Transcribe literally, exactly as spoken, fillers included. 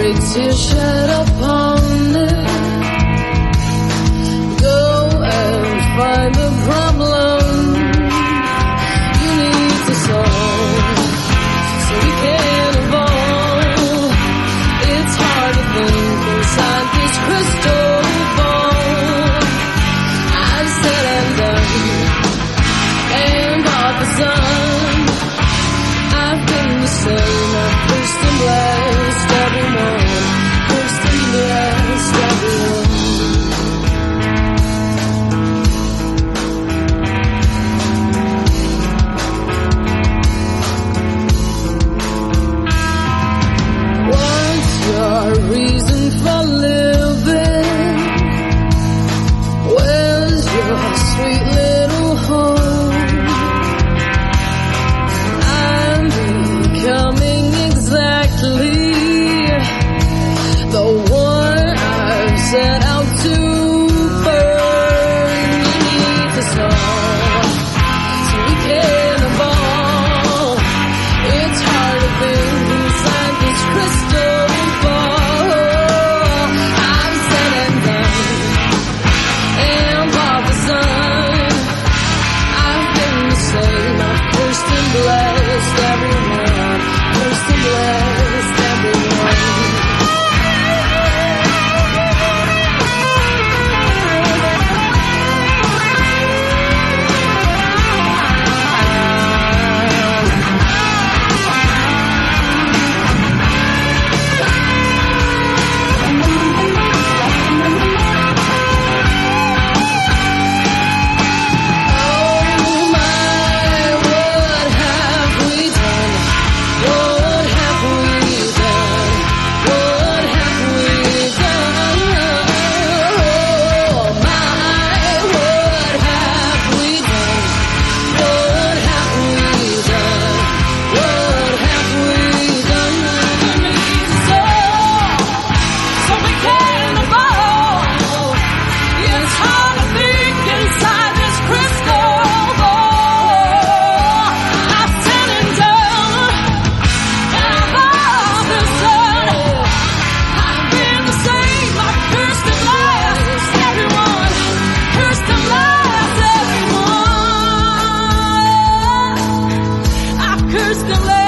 a tear shed upon it. Go and find the problem you need to solve, so we can evolve. It's hard to think inside this crystal ball. I've said and done, and off the sun. I've been the same, I've cursed and blessed everyone, cursed and blessed everyone. What's your reason for living? Where's your sweet little home? I'm becoming exactly the one I've set out to burn. You need to solve, so we can evolve. It's hard to think inside this crystal ball. I've said and done, and by the sun, I've been the same. I've cursed and blessed everyone, cursed and blessed everyone. Oh my, what have we done? What have we done? What have we done? Oh my, what have we done? What have we done? What have we done? So, so we can evolve. It's hard to think inside this crystal ball. I've said and done, and I've been sun. I've been the same. I've cursed and blessed everyone, cursed and blessed everyone. I've cursed and blessed.